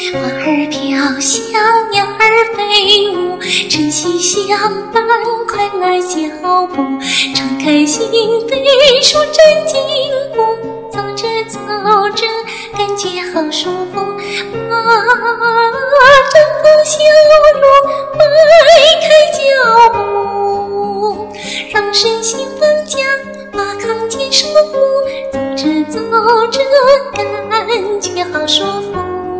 花儿飘，小鸟儿飞舞，晨曦相伴，快来脚步，敞开心扉，舒展筋骨。走着走着，感觉好舒服啊！绽放笑容，迈开脚步，让身心放假，把康健守护。走着走着，感觉好舒服。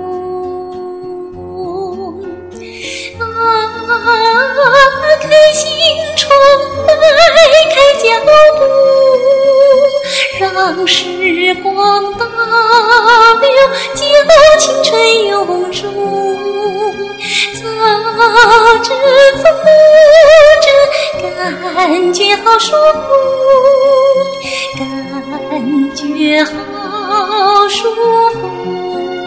打开心窗，迈开脚步，让时光倒流，叫青春永驻。走着走着，感觉好舒服，感觉好舒服。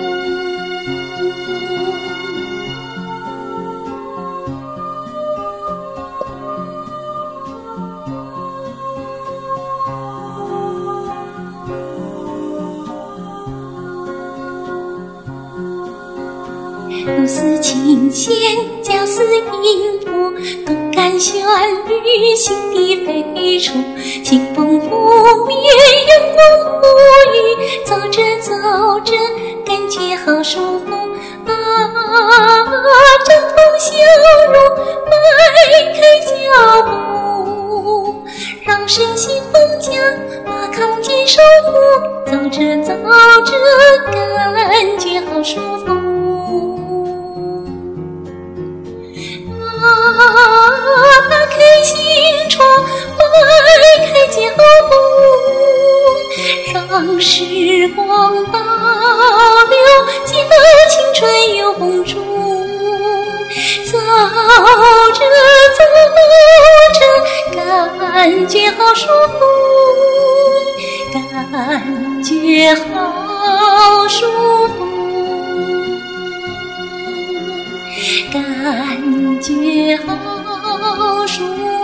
如似琴弦，交似音符，动感旋律，心底飞出。清风拂面，阳光沐浴，走着走着，感觉好舒服啊！绽放笑容，迈开脚步，让身心放假，把康健守护。走着走着，感觉好舒服。打开心窗，迈开脚步，让时光倒流，叫青春永驻。走着走着，感觉好舒服，感觉好舒服，感觉好舒服。